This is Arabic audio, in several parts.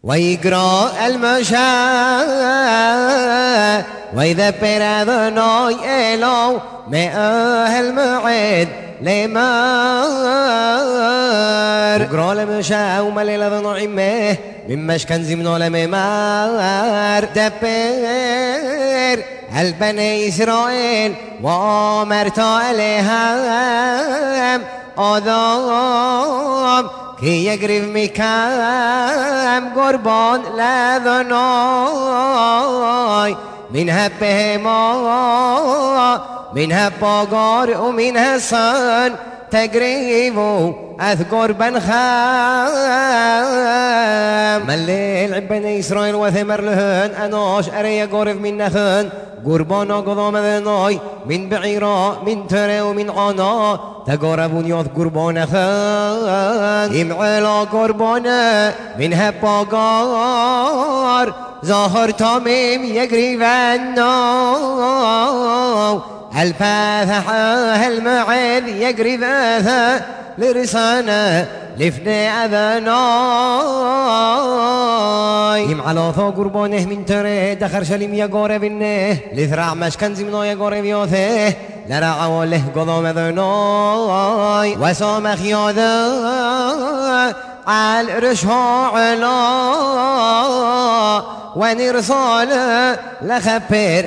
ويقرأ المشاء ويذبر أذناي إلو مئة المعد لمار وقرأ المشاء ومليل أذناي مه ممش كنزي منو لممار دبر البني إسرائيل وامرت عليهم آدم كي يقرب مكام قربان لذناي منها بهما منها باقار ومنها صن تقريبو أذكر بن خام مليل بني إسرائيل وثمر لهن أناش أري قرف من نثن قربانا قضام ذناي من بعيرا من ترى ومن عنا تقربون يوث قربانا خان يمعلا قربانا من هباقار ظاهر تميم يقريب النو الفاثح المعذ يقرب أذى لرسانة لفني أذناي يمعلا ثو قربانه من تري دخر شليم يقارب النه لثرع مشكنز منو يقارب يوثه لرع وله قضام أذناي وسامخ ياذا عالرشها علا ونرسال لخبر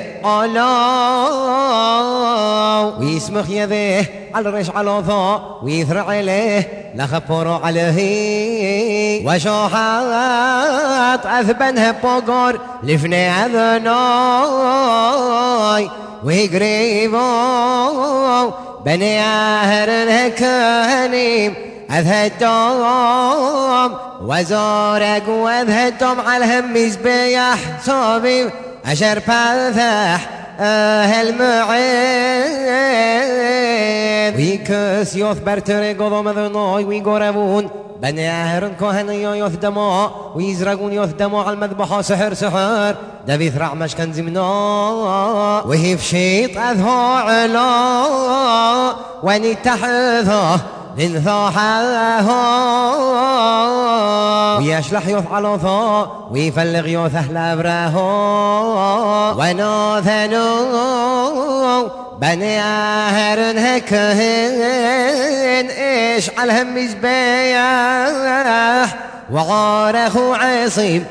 الله ويسمخ يذيه على الرش على ذا ويثرع عليه لخبر عليه وشاحات أثبنها بقر لفني أذناي ويقريبو بني أهرن كهنيم أذهتم وزارق وأذهتم على هم مزبيح صابي أشر فاثح أهل معيد ويكس يثبر تريق ضم ذناي ويقربون بني أهرن كهنيا يثدموا ويزرقون يثدموا على المذبحة سحر سحر دبي ثرع مشكن زمنا وهي في شيط أذها علا واني تحذه لنثاحها ويشلح يوث على ثا ويفلغ يوث أهل أبراها وناثنو بني أهرن هكهن إيش علهم مزبيح وغارخو عصيم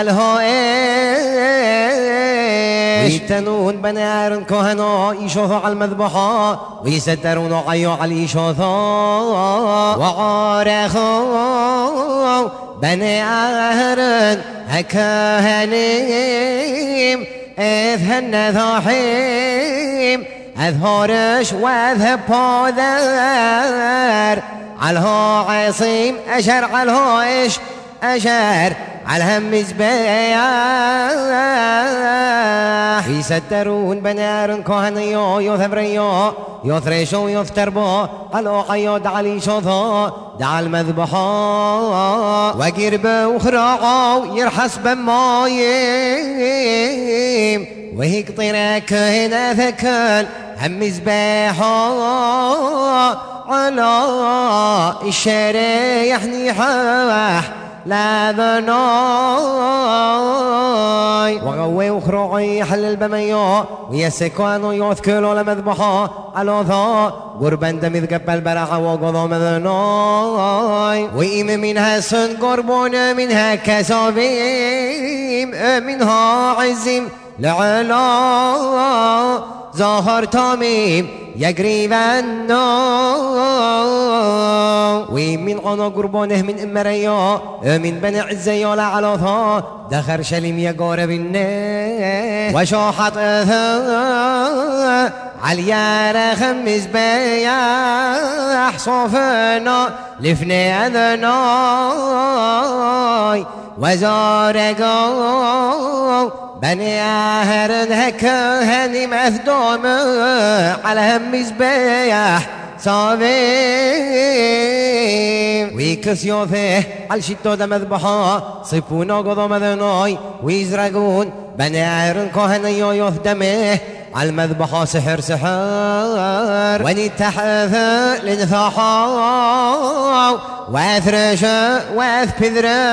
ويتنون بني أهرن كهنا يشوثوا على المذبحة ويسترون عيو على يشوثا وغارخو بني أهرن هكهنيم إذهن ذاحيم أذهرش وأذهب بوذر علها عصيم أشر علها إيش أشر على هم مزبيح يسترون بنار كهنيا يثبريا يثرشوا يثتربا قالوا قياد علي شظا دع المذبحا وقرب وخراعا يرحس بمايم وهيك طيرك هنا ثكل هم مزبيحا على الشريح نيحاح لا ذناي وغوي وخروعي يحلل بميا ويسكوانو يذكروا لمذبحا على ذا قربان دمذ قبل برعا وقضى مذناي وإيم منها سن قربون منها كسابيم منها عزيم لعلا ظاهر تميم يقريب النار ومن أنا قربانه من إمريا من بني عزيا على ثا دخر شليم يقارب النار وشاحت عليا رخم مزبيح صوفنا لفني أذناي وزارقو بني أهرن هكهني مهدوم على هم مزبيح صابيم ويكس يوثه على شتو دا مذبحا صفونا قضا مذناي ويزرقون بني أهرن كهني يوث دمه على المذبح سحر سحر ونتحف لنفحا واثرش واثبذرا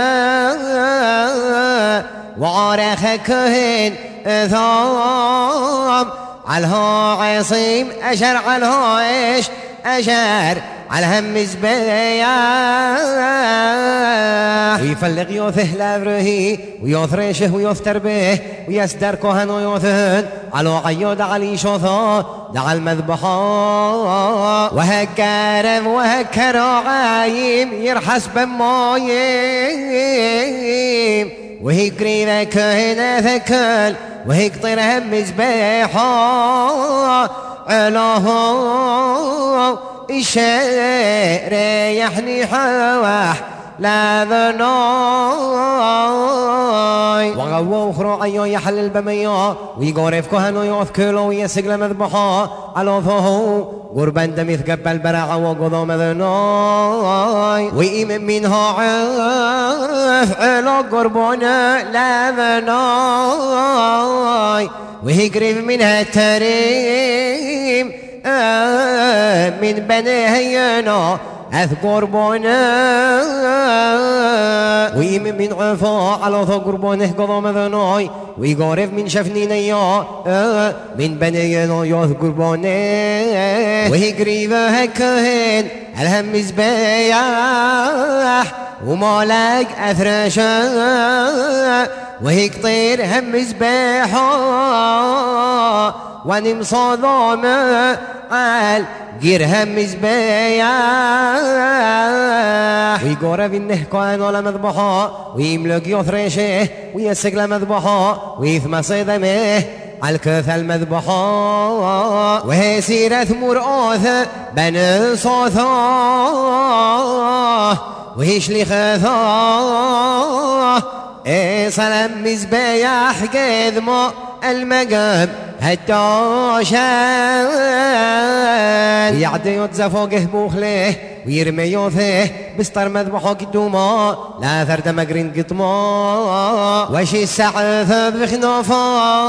وعرخ كهن ثام علها عصيم أشر علها إيش أشر على هم زبياح ويفلق يوثه لابره ويوثرشه ويوثر به ويسدر كهن ويوثهن على عيود علي شوثا دع المذبحا وهكرم وهكر عايم يرحس بمايم وهيكري ذا كهن ذكل وهيك طير هم زبيحا علاه الشعر يحني حواح لا ذناي وغو أخرى أيو يحلل بميا ويقرف كهنو يوثكلو ويسقل مذبحا على ثهو قربان دم يثقبل برع وقضى مذناي وإيم منها عف على قربانا لا ذناي ويقرف منها تريم من بني هينا أذكر بنا ويم من عفا على ذكر بنه قضى مذناي ويقارف من شفنينيا من بنينا يذكر بنه ويقريبها كهن الهم زبياح ومالك أثرشا وهيك طير هم زبيحا ونمصى ضامع عال غير هم زبياح ويقرب إنه كان ولا مذبحا ويملك يثرشه ويسق لمذبحا ويثمى صيدمه عالكث المذبحا وهي سيرة مرآثة بن صوثا وهي شليخاثا سلام مزبياح قدما المقام هالتاشان يعدي يتزفوقه بوخله ويرمي يوثه بسطر مذبحه قدوما لا ثرد مقرين قطما وشي السعثة بخنوفا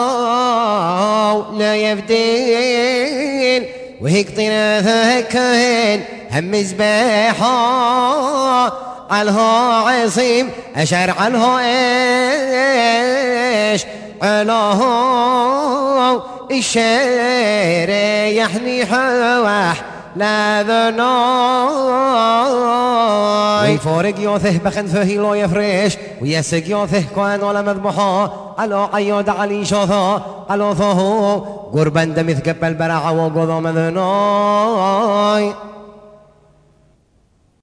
لا يفدين وهيك طيناثه كهن هم زبيحا علها عصيم أشعر عنها إيش علاه الشعر يحني حواح لا ذناي ويفارق يوثه بخنفه لا يفرش ويسق يوثه كان ولا مذبحا على عيود علي شوثا على ثهو قربان دم يثقبل برع وقضى مذناي